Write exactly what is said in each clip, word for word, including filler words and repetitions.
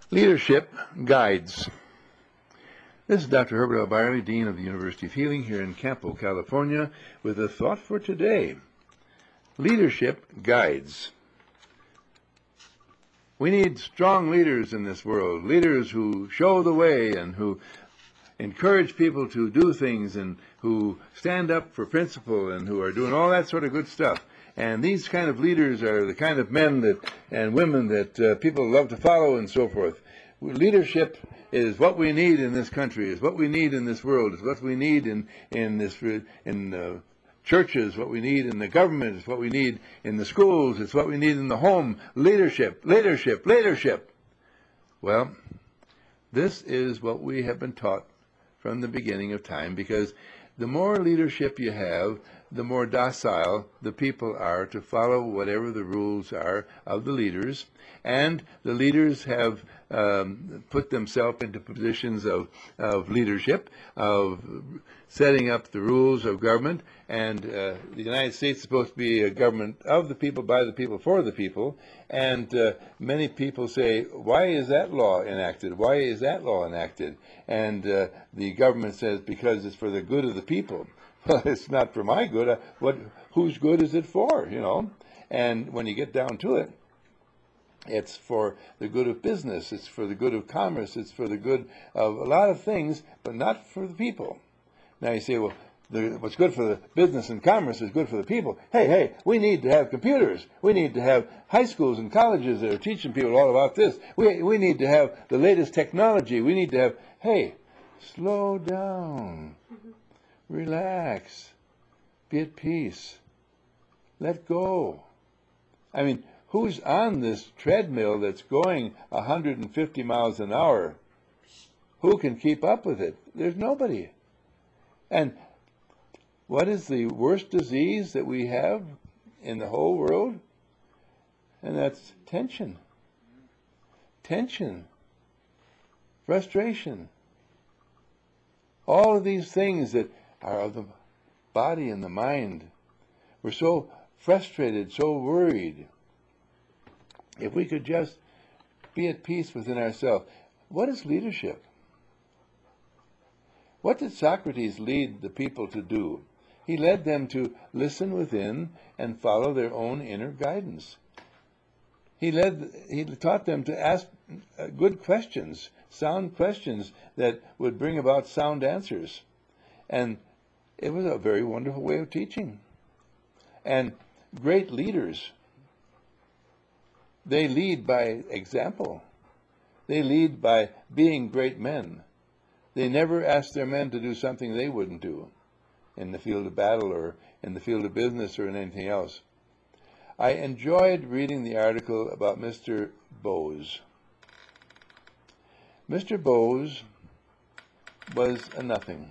Leadership Guides. This is Doctor Herbert L. Byerly, Dean of the University of Healing here in Campo, California, with a thought for today. Leadership Guides. We need strong leaders in this world, leaders who show the way and who encourage people to do things and who stand up for principle and who are doing all that sort of good stuff. And these kind of leaders are the kind of men that and women that uh, people love to follow and so forth. Leadership is what we need in this country, is what we need in this world, is what we need in in this in uh, churches, what we need in the government, is what we need in the schools, it's what we need in the home. Leadership, leadership, leadership. Well, this is what we have been taught from the beginning of time, because the more leadership you have, the more docile the people are to follow whatever the rules are of the leaders. And the leaders have um, put themselves into positions of, of leadership, of setting up the rules of government. And uh, the United States is supposed to be a government of the people, by the people, for the people. And uh, many people say, why is that law enacted? Why is that law enacted? And uh, the government says, because it's for the good of the people. Well, it's not for my good. Uh, what, whose good is it for, you know? And when you get down to it, it's for the good of business, it's for the good of commerce, it's for the good of a lot of things, but not for the people. Now you say, well, the, what's good for the business and commerce is good for the people. Hey, hey, we need to have computers. We need to have high schools and colleges that are teaching people all about this. We, we need to have the latest technology. We need to have, hey, slow down. Relax. Be at peace. Let go. I mean, who's on this treadmill that's going one hundred fifty miles an hour? Who can keep up with it? There's nobody. And what is the worst disease that we have in the whole world? And that's tension. Tension. Frustration. All of these things that are of the body and the mind. We're so frustrated, so worried. If we could just be at peace within ourselves. What is leadership? What did Socrates lead the people to do? He led them to listen within and follow their own inner guidance. He led, he taught them to ask good questions, sound questions that would bring about sound answers. And it was a very wonderful way of teaching. And great leaders, they lead by example. They lead by being great men. They never ask their men to do something they wouldn't do in the field of battle or in the field of business or in anything else. I enjoyed reading the article about Mister Bose. Mister Bose was a nothing.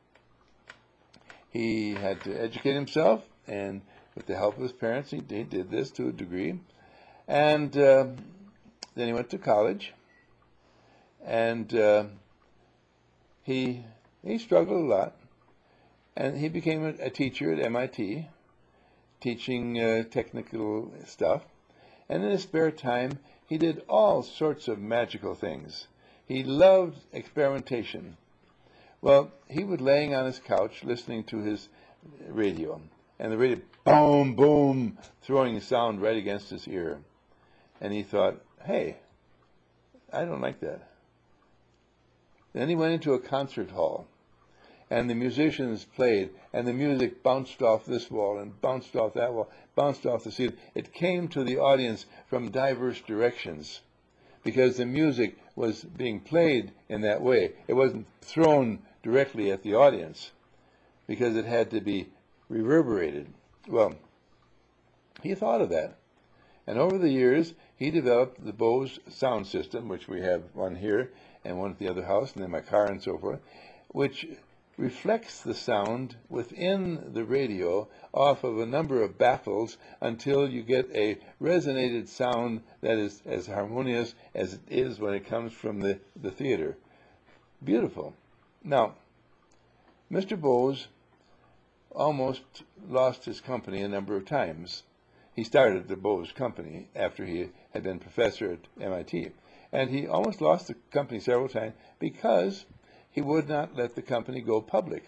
He had to educate himself, and with the help of his parents, he, he did this to a degree. And uh, then he went to college, and uh, he he struggled a lot. And he became a, a teacher at M I T, teaching uh, technical stuff. And in his spare time, he did all sorts of magical things. He loved experimentation. Well, he was laying on his couch listening to his radio, and the radio, boom, boom, throwing sound right against his ear. And he thought, hey, I don't like that. Then he went into a concert hall, and the musicians played, and the music bounced off this wall and bounced off that wall, bounced off the ceiling. It came to the audience from diverse directions because the music was being played in that way. It wasn't thrown directly at the audience because it had to be reverberated. Well, he thought of that. And over the years, he developed the Bose sound system, which we have one here and one at the other house, and in my car and so forth, which reflects the sound within the radio off of a number of baffles until you get a resonated sound that is as harmonious as it is when it comes from the, the theater. Beautiful. Now, Mister Bose almost lost his company a number of times he started the Bose Company after he had been professor at M I T. And he almost lost the company several times because he would not let the company go public.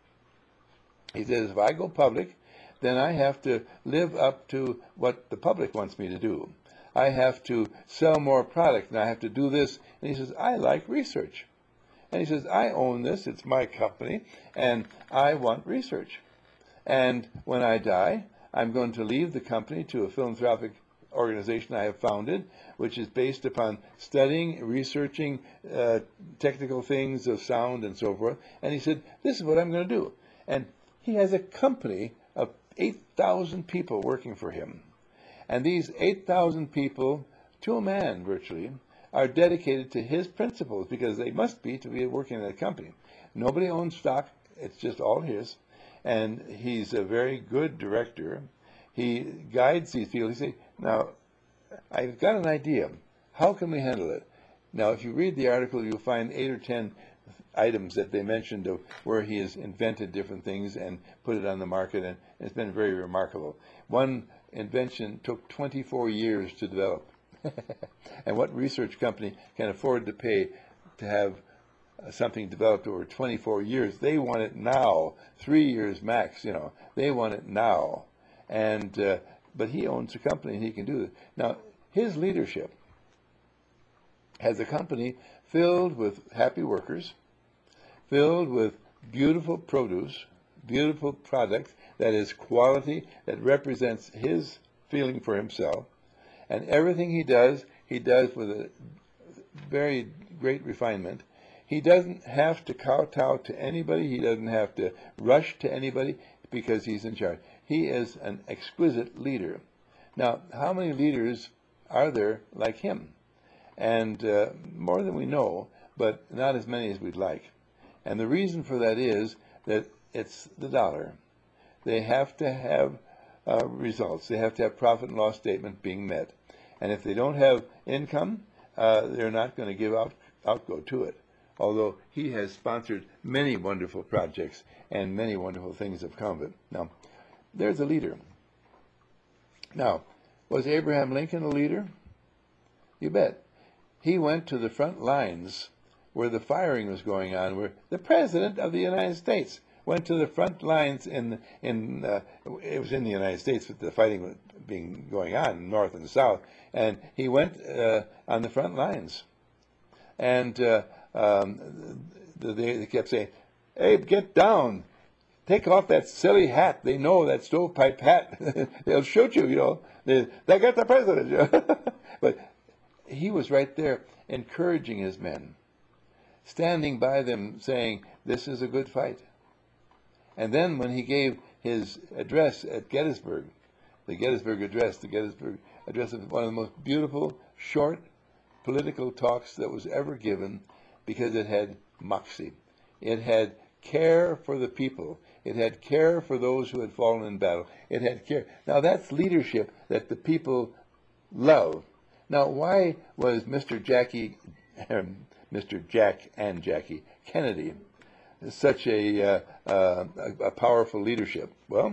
He says, if I go public, then I have to live up to what the public wants me to do. I have to sell more product, and I have to do this. And he says, I like research. And he says, I own this, it's my company, and I want research. And when I die, I'm going to leave the company to a philanthropic organization I have founded, which is based upon studying, researching uh, technical things of sound and so forth. And he said, this is what I'm going to do. And he has a company of eight thousand people working for him. And these eight thousand people, to a man virtually, are dedicated to his principles, because they must be to be working in a company. Nobody owns stock. It's just all his. And he's a very good director. He guides these people. He says, now, I've got an idea. How can we handle it? Now, if you read the article, you'll find eight or ten items that they mentioned of where he has invented different things and put it on the market, and it's been very remarkable. One invention took twenty-four years to develop. And what research company can afford to pay to have uh, something developed over twenty-four years? They want it now, three years max, you know. They want it now. And uh, but he owns a company and he can do it. Now, his leadership has a company filled with happy workers, filled with beautiful produce, beautiful product that is quality, that represents his feeling for himself. And everything he does, he does with a very great refinement. He doesn't have to kowtow to anybody. He doesn't have to rush to anybody because he's in charge. He is an exquisite leader. Now, how many leaders are there like him? And uh, more than we know, but not as many as we'd like. And the reason for that is that it's the dollar. They have to have uh, results. They have to have profit and loss statement being met. And if they don't have income, uh, they're not going to give out outgo to it. Although he has sponsored many wonderful projects and many wonderful things have come of it. Now, there's a leader. Now, was Abraham Lincoln a leader? You bet. He went to the front lines where the firing was going on, where the President of the United States went to the front lines in, in uh, it was in the United States with the fighting was being going on, north and south, and he went uh, on the front lines. And uh, um, they, they kept saying, Abe, get down. Take off that silly hat. They know that stovepipe hat. They'll shoot you, you know. They, they got the president. You know? But he was right there encouraging his men, standing by them saying, this is a good fight. And then when he gave his address at Gettysburg, the Gettysburg Address, the Gettysburg Address is one of the most beautiful, short political talks that was ever given, because it had moxie. It had care for the people. It had care for those who had fallen in battle. It had care. Now that's leadership that the people love. Now, why was Mister Jackie, um, Mister Jack and Jackie Kennedy such a, uh, uh, a, a powerful leadership? Well,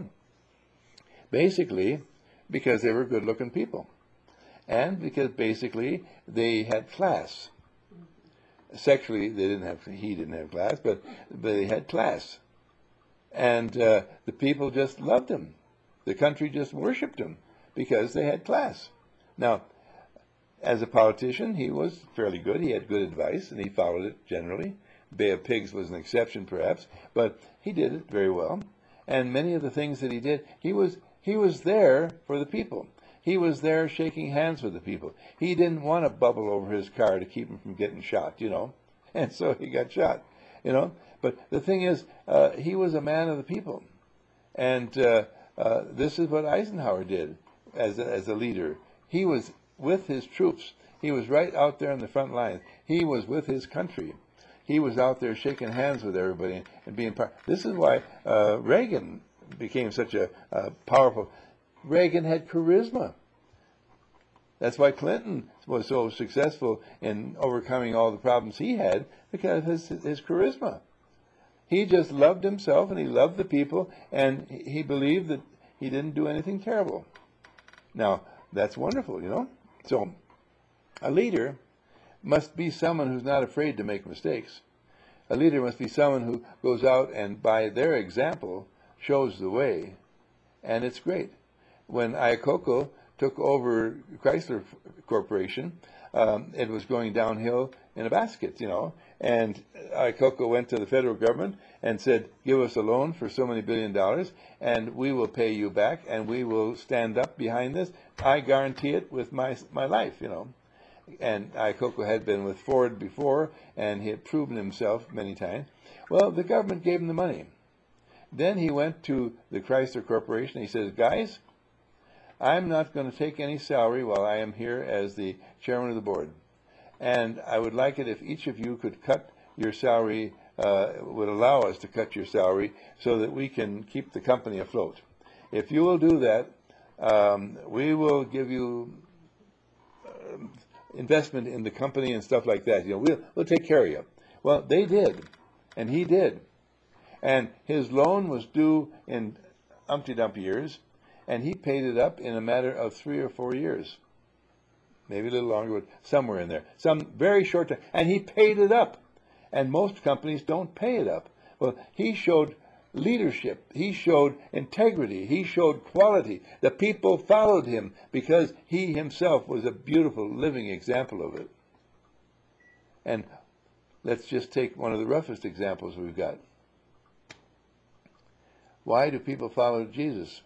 basically because they were good-looking people, and because basically they had class. Sexually, they didn't have. He didn't have class, but they had class, and uh, the people just loved him. The country just worshipped him because they had class. Now, as a politician, he was fairly good. He had good advice, and he followed it generally. Bay of Pigs was an exception, perhaps, but he did it very well. And many of the things that he did, he was he was there for the people. He was there shaking hands with the people. He didn't want a bubble over his car to keep him from getting shot, you know, and so he got shot, you know. But the thing is, uh, he was a man of the people, and uh, uh, this is what Eisenhower did as a, as a leader. He was with his troops. He was right out there in the front lines. He was with his country. He was out there shaking hands with everybody and being part. This is why uh, Reagan became such a, a powerful. Reagan had charisma. That's why Clinton was so successful in overcoming all the problems he had, because of his, his charisma. He just loved himself and he loved the people, and he believed that he didn't do anything terrible. Now, that's wonderful, you know. So, a leader must be someone who's not afraid to make mistakes. A leader must be someone who goes out and, by their example, shows the way. And it's great. When Iacocca took over Chrysler Corporation, um, it was going downhill in a basket, you know. And Iacocca went to the federal government and said, give us a loan for so many billion dollars, and we will pay you back, and we will stand up behind this. I guarantee it with my my life, you know. And Iacocca had been with Ford before, and he had proven himself many times. Well, the government gave him the money. Then he went to the Chrysler Corporation. He says, guys, I'm not going to take any salary while I am here as the chairman of the board. And I would like it if each of you could cut your salary, uh, would allow us to cut your salary so that we can keep the company afloat. If you will do that, um, we will give you uh, investment in the company and stuff like that. You know, we'll, we'll take care of you. Well, they did, and he did. And his loan was due in Humpty Dumpty years, and he paid it up in a matter of three or four years. Maybe a little longer, but somewhere in there. Some very short time. And he paid it up. And most companies don't pay it up. Well, he showed leadership. He showed integrity. He showed quality. The people followed him because he himself was a beautiful living example of it. And let's just take one of the roughest examples we've got. Why do people follow Jesus?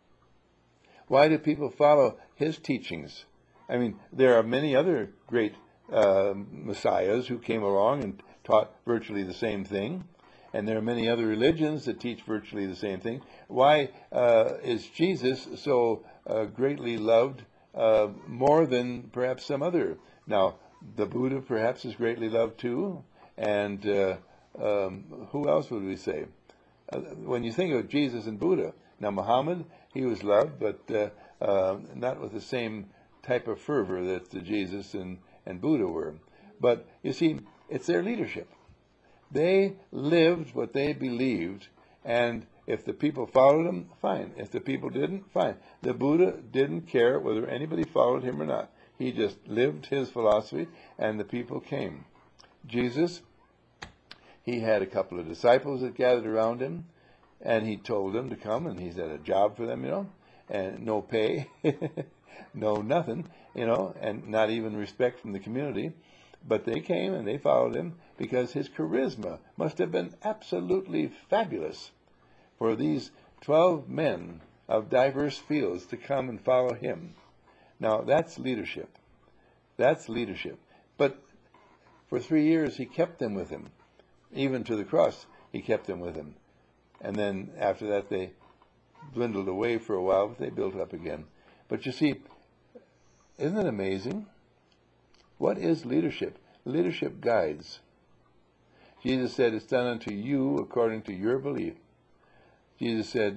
Why do people follow his teachings? I mean, there are many other great uh, messiahs who came along and taught virtually the same thing. And there are many other religions that teach virtually the same thing. Why uh, is Jesus so uh, greatly loved uh, more than perhaps some other? Now, the Buddha perhaps is greatly loved too. And uh, um, who else would we say? Uh, when you think of Jesus and Buddha, now Muhammad, he was loved, but uh, uh, not with the same type of fervor that uh, Jesus and, and Buddha were. But you see, it's their leadership. They lived what they believed, and if the people followed them, fine. If the people didn't, fine. The Buddha didn't care whether anybody followed him or not. He just lived his philosophy, and the people came. Jesus, he had a couple of disciples that gathered around him, and he told them to come, and he had a job for them, you know, and no pay, no nothing, you know, and not even respect from the community. But they came and they followed him because his charisma must have been absolutely fabulous for these twelve men of diverse fields to come and follow him. Now, that's leadership. That's leadership. But for three years, he kept them with him. Even to the cross, he kept them with him. And then after that, they dwindled away for a while, but they built up again. But you see, isn't it amazing? What is leadership? Leadership guides. Jesus said, it's done unto you according to your belief. Jesus said,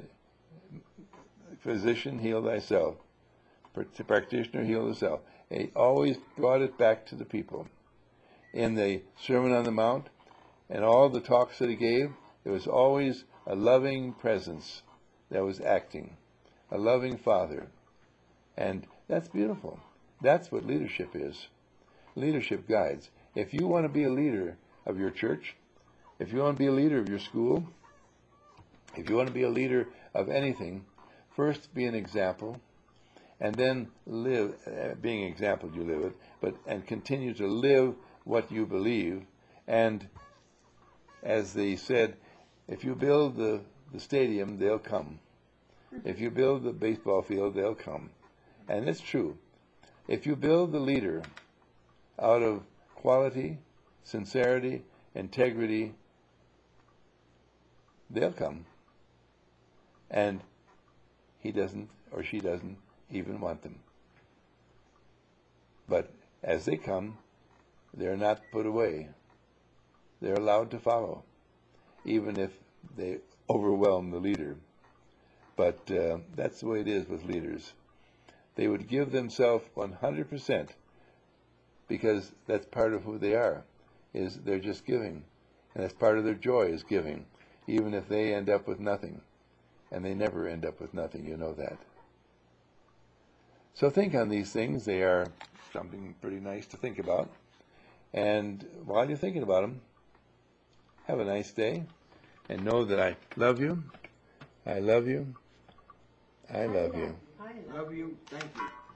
physician, heal thyself. Practitioner, heal thyself. He always brought it back to the people. In the Sermon on the Mount and all the talks that he gave, there was always a loving presence that was acting, a loving Father. And that's beautiful. That's what leadership is. Leadership guides. If you want to be a leader of your church, if you want to be a leader of your school, if you want to be a leader of anything, first be an example, and then live, uh, being an example you live it, but and continue to live what you believe. And as they said, if you build the, the stadium, they'll come. If you build the baseball field, they'll come. And it's true. If you build the leader out of quality, sincerity, integrity, they'll come. And he doesn't, or she doesn't, even want them. But as they come, they're not put away. They're allowed to follow, even if they overwhelm the leader. But uh, that's the way it is with leaders. They would give themselves one hundred percent because that's part of who they are, is they're just giving. And that's part of their joy is giving, even if they end up with nothing. And they never end up with nothing, you know that. So think on these things. They are something pretty nice to think about. And while you're thinking about them, have a nice day. And know that I love you. I love you. I love you. I love you. Thank you.